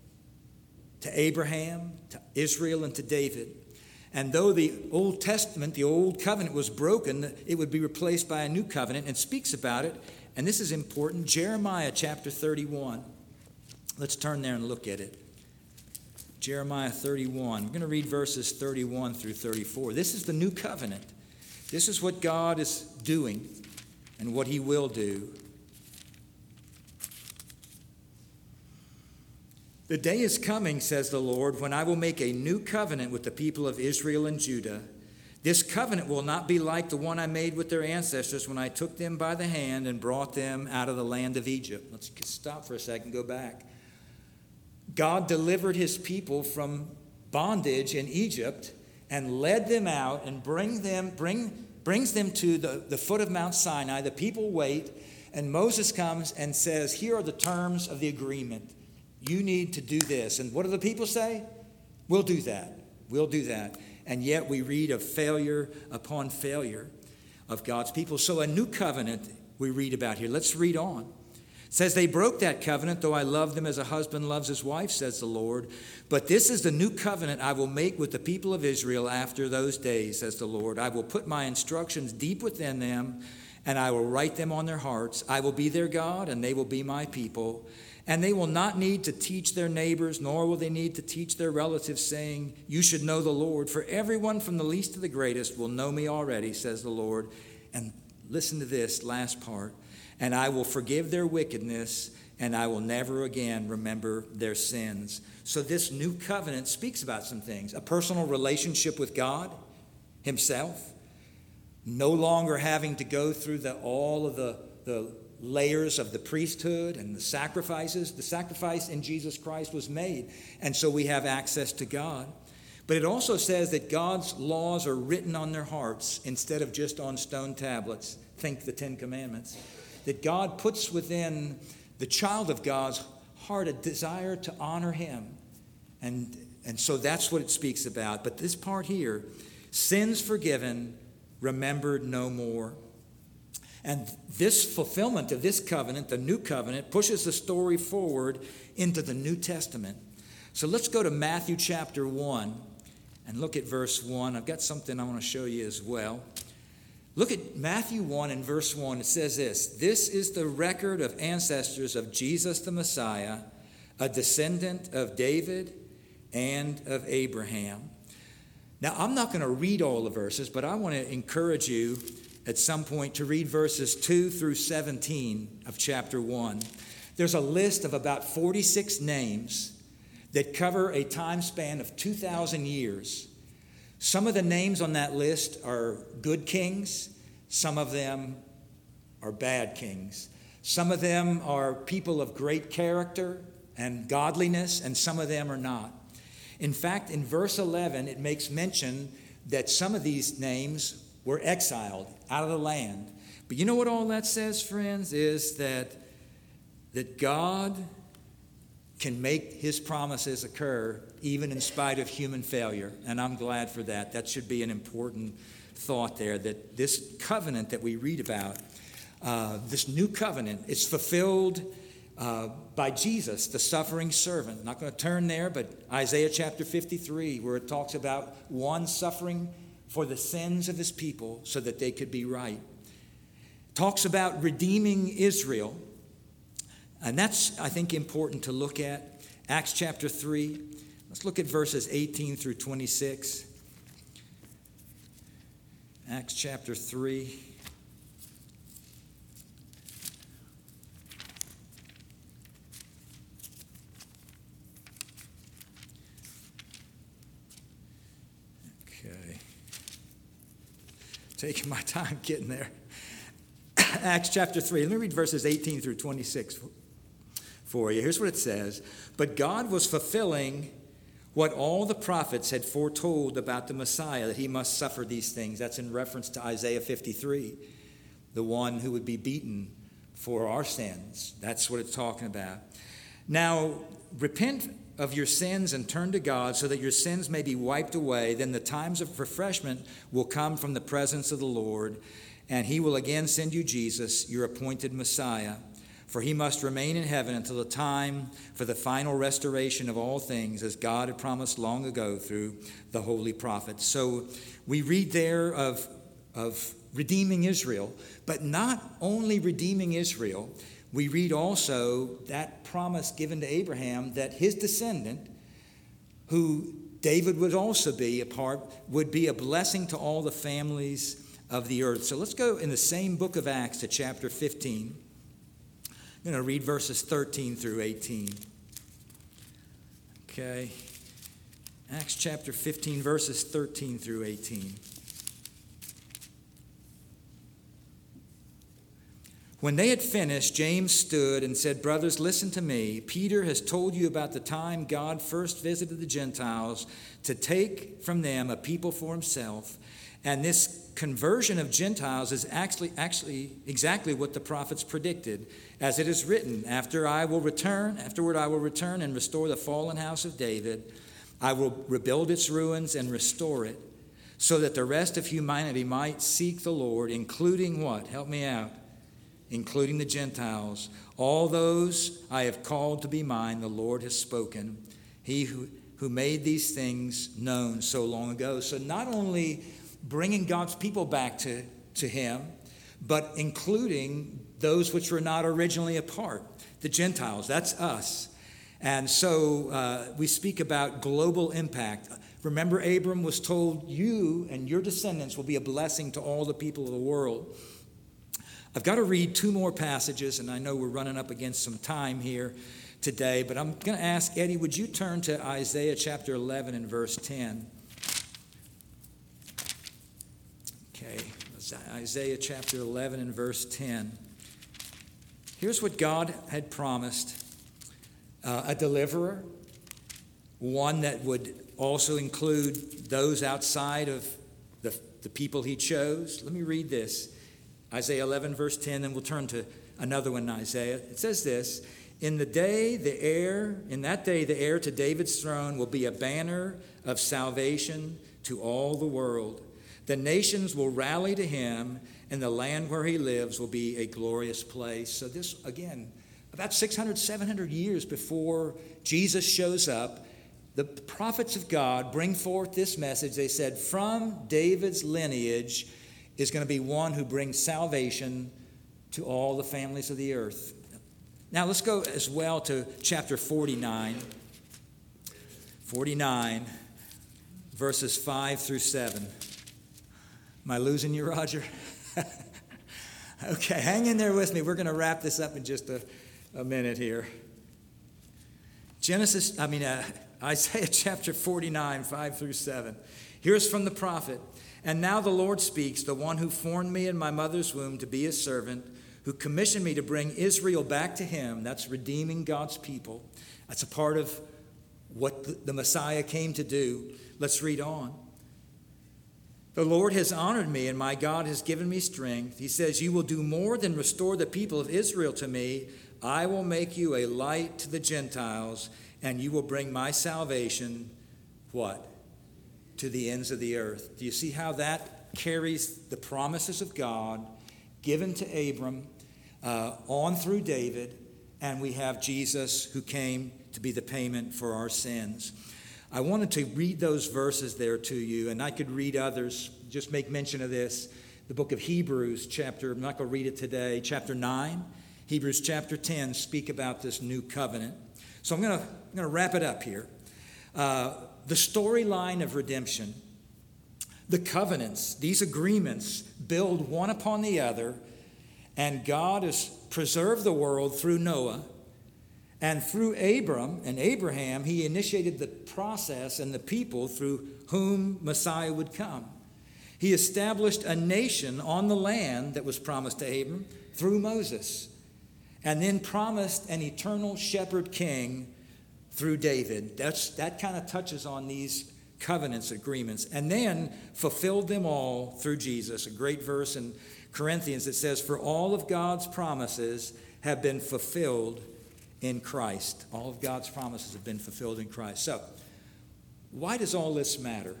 Speaker 1: to Abraham, to Israel, and to David. And though the Old Testament, the Old Covenant was broken, it would be replaced by a new covenant, and speaks about it. And this is important. Jeremiah chapter 31. Let's turn there and look at it. Jeremiah 31. We're going to read verses 31 through 34. This is the new covenant. This is what God is doing and what he will do. The day is coming, says the Lord, when I will make a new covenant with the people of Israel and Judah. This covenant will not be like the one I made with their ancestors when I took them by the hand and brought them out of the land of Egypt. Let's stop for a second, go back. God delivered his people from bondage in Egypt and led them out and brings them to the foot of Mount Sinai. The people wait, and Moses comes and says, here are the terms of the agreement. You need to do this. And what do the people say? We'll do that. We'll do that. And yet we read of failure upon failure of God's people. So a new covenant we read about here. Let's read on. It says, they broke that covenant, though I love them as a husband loves his wife, says the Lord. But this is the new covenant I will make with the people of Israel after those days, says the Lord. I will put my instructions deep within them, and I will write them on their hearts. I will be their God, and they will be my people. And they will not need to teach their neighbors, nor will they need to teach their relatives, saying, you should know the Lord. For everyone from the least to the greatest will know me already, says the Lord. And listen to this last part. And I will forgive their wickedness and I will never again remember their sins. So this new covenant speaks about some things. A personal relationship with God himself. No longer having to go through all of the layers of the priesthood and the sacrifices. The sacrifice in Jesus Christ was made, and so we have access to God. But it also says that God's laws are written on their hearts instead of just on stone tablets. Think the Ten Commandments. That God puts within the child of God's heart a desire to honor him. And so that's what it speaks about. But this part here, sins forgiven, remembered no more. And this fulfillment of this covenant, the new covenant, pushes the story forward into the New Testament. So let's go to Matthew chapter 1 and look at verse 1. I've got something I want to show you as well. Look at Matthew 1 and verse 1. It says this: "This is the record of ancestors of Jesus the Messiah, a descendant of David and of Abraham." Now, I'm not going to read all the verses, but I want to encourage you at some point to read verses 2 through 17 of chapter 1. There's a list of about 46 names that cover a time span of 2,000 years. Some of the names on that list are good kings. Some of them are bad kings. Some of them are people of great character and godliness, and some of them are not. In fact, in verse 11, it makes mention that some of these names were exiled out of the land. But you know what all that says, friends, is that God can make his promises occur even in spite of human failure. And I'm glad for that. That should be an important thought there, that this covenant that we read about, this new covenant, is fulfilled by Jesus, the suffering servant. I'm not going to turn there, but Isaiah chapter 53, where it talks about one suffering for the sins of his people so that they could be right. Talks about redeeming Israel. And that's, I think, important to look at. Acts chapter 3. Let's look at verses 18 through 26. Acts chapter 3. Okay. Taking my time getting there. Acts chapter 3. Let me read verses 18 through 26 for you. Here's what it says. "But God was fulfilling what all the prophets had foretold about the Messiah, that he must suffer these things." That's in reference to Isaiah 53, the one who would be beaten for our sins. That's what it's talking about. "Now, repent of your sins and turn to God so that your sins may be wiped away. Then the times of refreshment will come from the presence of the Lord, and he will again send you Jesus, your appointed Messiah. For he must remain in heaven until the time for the final restoration of all things, as God had promised long ago through the holy prophets." So we read there of redeeming Israel, but not only redeeming Israel, we read also that promise given to Abraham that his descendant, who David would also be a part, would be a blessing to all the families of the earth. So let's go in the same book of Acts to chapter 15. I'm going to read verses 13 through 18. Okay. Acts chapter 15, verses 13 through 18. "When they had finished, James stood and said, 'Brothers, listen to me. Peter has told you about the time God first visited the Gentiles to take from them a people for himself. And this conversion of Gentiles is actually exactly what the prophets predicted. As it is written, afterward I will return and restore the fallen house of David. I will rebuild its ruins and restore it, so that the rest of humanity might seek the Lord,' including what? Help me out. Including the Gentiles. 'All those I have called to be mine, the Lord has spoken. He who made these things known so long ago.'" So not only bringing God's people back to him, but including those which were not originally a part, the Gentiles. That's us. And so we speak about global impact. Remember, Abram was told, "You and your descendants will be a blessing to all the people of the world." I've got to read two more passages, and I know we're running up against some time here today, but I'm going to ask Eddie, would you turn to Isaiah chapter 11 and verse 10? Okay, Isaiah chapter 11 and verse 10. Here's what God had promised. A deliverer, one that would also include those outside of the people he chose. Let me read this. Isaiah 11, verse 10, then we'll turn to another one in Isaiah. It says this, in that day, the heir to David's throne will be a banner of salvation to all the world. The nations will rally to him, and the land where he lives will be a glorious place. So this, again, about 600, 700 years before Jesus shows up, the prophets of God bring forth this message. They said, from David's lineage is going to be one who brings salvation to all the families of the earth. Now let's go as well to chapter 49. 49, verses 5 through 7. Am I losing you, Roger? Okay, hang in there with me. We're going to wrap this up in just a minute here. Isaiah chapter 49, 5 through 7. Here's from the prophet. And now the Lord speaks, the one who formed me in my mother's womb to be his servant, who commissioned me to bring Israel back to him. That's redeeming God's people. That's a part of what the Messiah came to do. Let's read on. The Lord has honored me, and my God has given me strength. He says, you will do more than restore the people of Israel to me. I will make you a light to the Gentiles, and you will bring my salvation, what? To the ends of the earth. Do you see how that carries the promises of God given to Abram on through David, and we have Jesus who came to be the payment for our sins. I wanted to read those verses there to you, and I could read others. Just make mention of this. The book of Hebrews, I'm not going to read it today, chapter 9. Hebrews chapter 10 speak about this new covenant. So I'm going to wrap it up here. The storyline of redemption, the covenants, these agreements build one upon the other, and God has preserved the world through Noah. And through Abram and Abraham, he initiated the process and the people through whom Messiah would come. He established a nation on the land that was promised to Abram through Moses, and then promised an eternal shepherd king through David. That kind of touches on these covenants, agreements, and then fulfilled them all through Jesus. A great verse in Corinthians that says, for all of God's promises have been fulfilled in Christ. All of God's promises have been fulfilled in Christ. So, why does all this matter?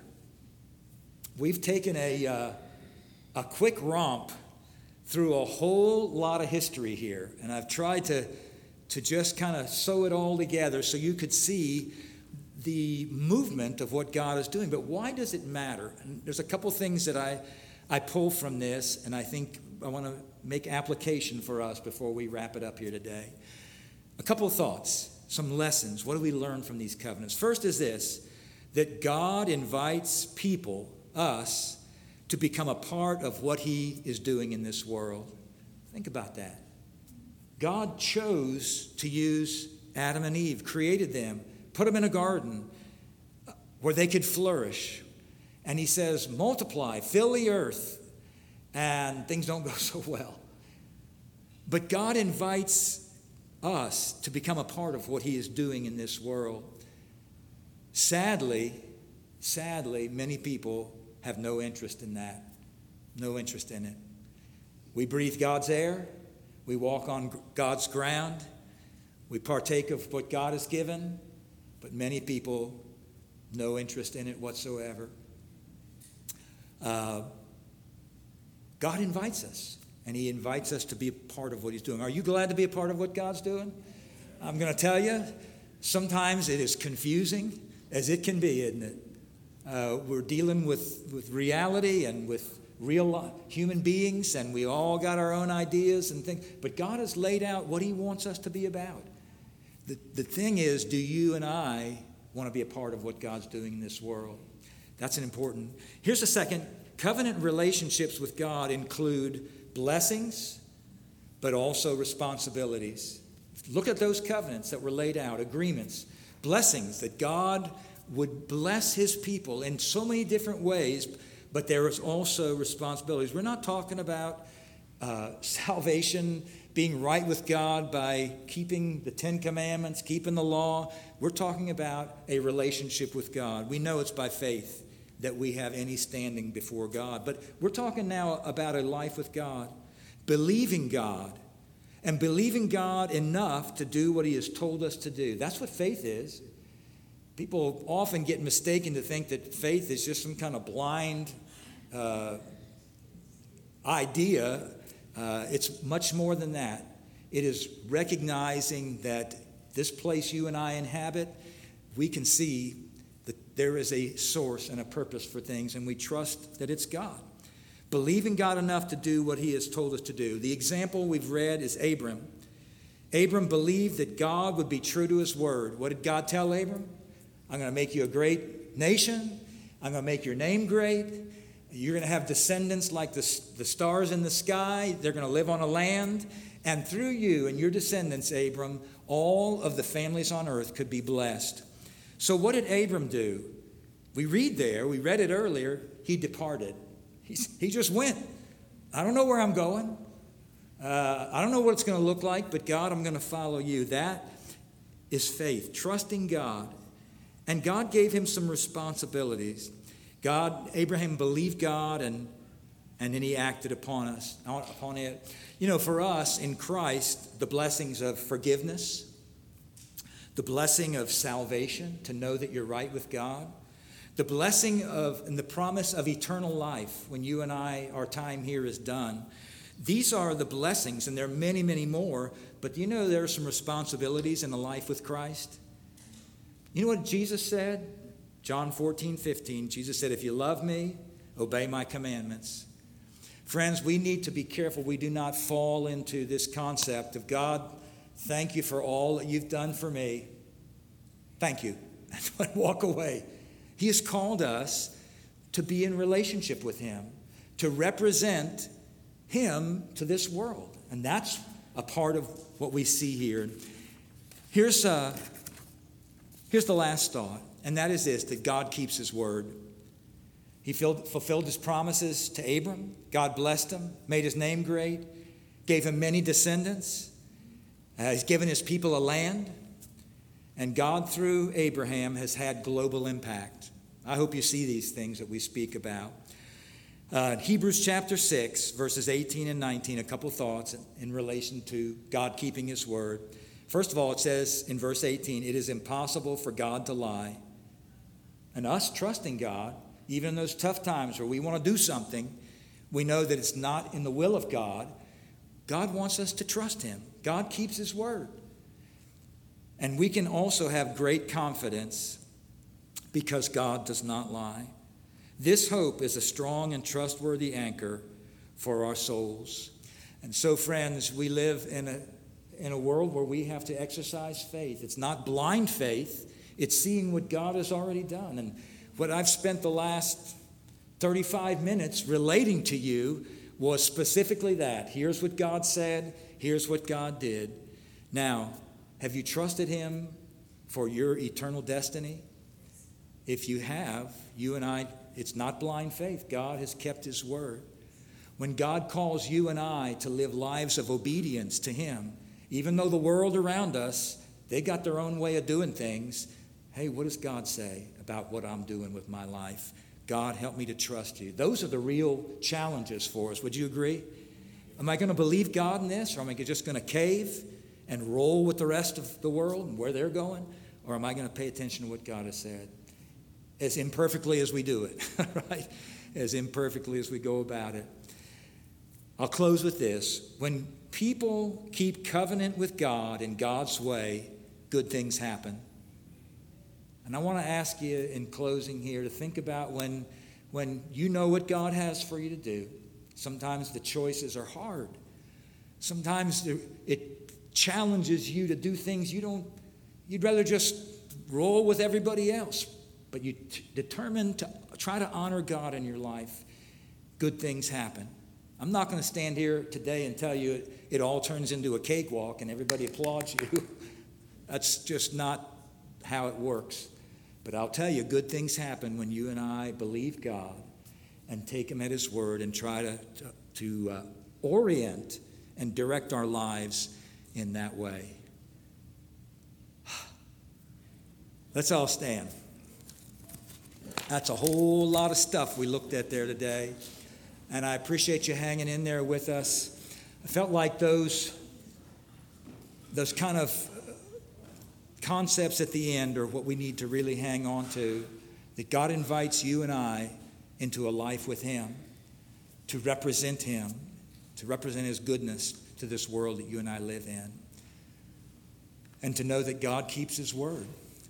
Speaker 1: We've taken a quick romp through a whole lot of history here, and I've tried to just kind of sew it all together so you could see the movement of what God is doing. But why does it matter? And there's a couple things that I pull from this, and I think I want to make application for us before we wrap it up here today. A couple of thoughts, some lessons. What do we learn from these covenants? First is this, that God invites people, us, to become a part of what he is doing in this world. Think about that. God chose to use Adam and Eve, created them, put them in a garden where they could flourish. And he says, multiply, fill the earth, and things don't go so well. But God invites us to become a part of what he is doing in this world. Sadly, many people have no interest in that, no interest in it. We breathe God's air. We walk on God's ground. We partake of what God has given, but many people, no interest in it whatsoever. God invites us, and he invites us to be a part of what he's doing. Are you glad to be a part of what God's doing? I'm going to tell you, sometimes it is confusing, as it can be, isn't it? We're dealing with reality and with real human beings, and we all got our own ideas and things, but God has laid out what he wants us to be about. The thing is, do you and I want to be a part of what God's doing in this world? That's an important. Here's the second. Covenant relationships with God include blessings but also responsibilities. Look at those covenants that were laid out, agreements, blessings that God would bless his people in so many different ways, but there is also responsibilities. We're not talking about salvation, being right with God by keeping the 10 Commandments, keeping the law. We're talking about a relationship with God. We know it's by faith that we have any standing before God. But we're talking now about a life with God, believing God, and believing God enough to do what he has told us to do. That's what faith is. People often get mistaken to think that faith is just some kind of blind idea. It's much more than that. It is recognizing that this place you and I inhabit, we can see that there is a source and a purpose for things, and we trust that it's God. Believing God enough to do what he has told us to do. The example we've read is Abram. Abram believed that God would be true to his word. What did God tell Abram? I'm going to make you a great nation. I'm going to make your name great. You're going to have descendants like the stars in the sky. They're going to live on a land. And through you and your descendants, Abram, all of the families on earth could be blessed. So what did Abram do? We read it earlier, he departed. He just went. I don't know where I'm going. I don't know what it's going to look like, but God, I'm going to follow you. That is faith, trusting God. And God gave him some responsibilities. Abraham believed God, and then he acted upon it. You know, for us in Christ, the blessings of forgiveness, the blessing of salvation, to know that you're right with God, the blessing of and the promise of eternal life when you and our time here is done. These are the blessings, and there are many, many more. But you know there are some responsibilities in a life with Christ. You know what Jesus said? John 14:15. Jesus said, if you love me, obey my commandments. Friends, we need to be careful we do not fall into this concept of God, thank you for all that you've done for me. Thank you. And walk away. He has called us to be in relationship with him, to represent him to this world. And that's a part of what we see here. Here's the last thought, and that is this, that God keeps his word. He fulfilled his promises to Abram. God blessed him, made his name great, gave him many descendants. He's given his people a land. And God, through Abraham, has had global impact. I hope you see these things that we speak about. Hebrews chapter 6, verses 18 and 19, a couple thoughts in relation to God keeping his word. First of all, it says in verse 18, it is impossible for God to lie. And us trusting God, even in those tough times where we want to do something, we know that it's not in the will of God. God wants us to trust him. God keeps his word. And we can also have great confidence because God does not lie. This hope is a strong and trustworthy anchor for our souls. And so, friends, we live in a world where we have to exercise faith. It's not blind faith. It's seeing what God has already done. And what I've spent the last 35 minutes relating to you was specifically that. Here's what God said. Here's what God did. Now, have you trusted him for your eternal destiny? If you have, you and I, it's not blind faith. God has kept his word. When God calls you and I to live lives of obedience to him, even though the world around us, they got their own way of doing things, hey, what does God say about what I'm doing with my life? God, help me to trust you. Those are the real challenges for us. Would you agree? Am I going to believe God in this, or am I just going to cave and roll with the rest of the world and where they're going? Or am I going to pay attention to what God has said? As imperfectly as we do it, right? As imperfectly as we go about it. I'll close with this. When people keep covenant with God in God's way, good things happen. And I want to ask you in closing here to think about when you know what God has for you to do. Sometimes the choices are hard. Sometimes it challenges you to do things you'd rather just roll with everybody else. But you determine to try to honor God in your life, good things happen. I'm not going to stand here today and tell you it all turns into a cakewalk and everybody applauds you. That's just not how it works. But I'll tell you, good things happen when you and I believe God and take him at his word and try to orient and direct our lives in that way. Let's all stand. That's a whole lot of stuff we looked at there today. And I appreciate you hanging in there with us. I felt like those kind of concepts at the end are what we need to really hang on to. That God invites you and I into a life with him, to represent him, to represent his goodness to this world that you and I live in. And to know that God keeps his word.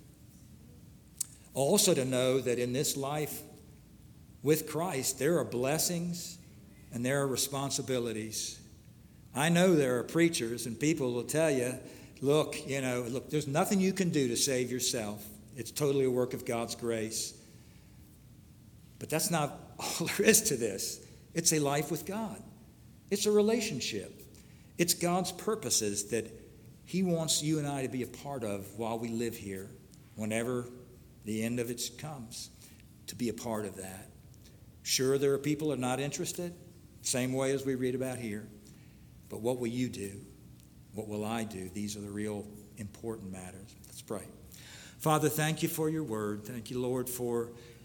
Speaker 1: Also to know that in this life with Christ, there are blessings and there are responsibilities. I know there are preachers and people who will tell you, look, there's nothing you can do to save yourself. It's totally a work of God's grace. But that's not all there is to this. It's a life with God. It's a relationship. It's God's purposes that he wants you and I to be a part of while we live here, whenever the end of it comes, to be a part of that. Sure, there are people who are not interested, same way as we read about here. But what will you do? What will I do? These are the real important matters. Let's pray. Father, thank you for your word. Thank you, Lord, for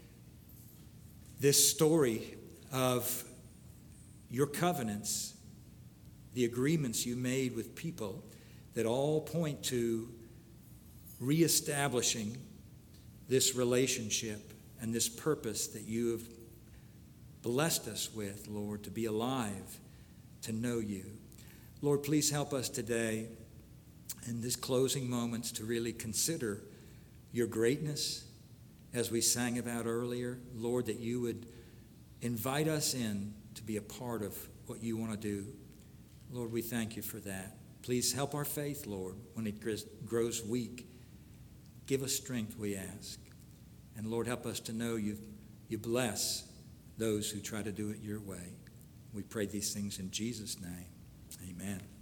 Speaker 1: this story of your covenants, the agreements you made with people that all point to reestablishing this relationship and this purpose that you have blessed us with, Lord, to be alive, to know you. Lord, please help us today in these closing moments to really consider your greatness as we sang about earlier. Lord, that you would invite us in to be a part of what you want to do. Lord, we thank you for that. Please help our faith, Lord, when it grows weak. Give us strength, we ask. And Lord, help us to know you bless those who try to do it your way. We pray these things in Jesus' name. Amen.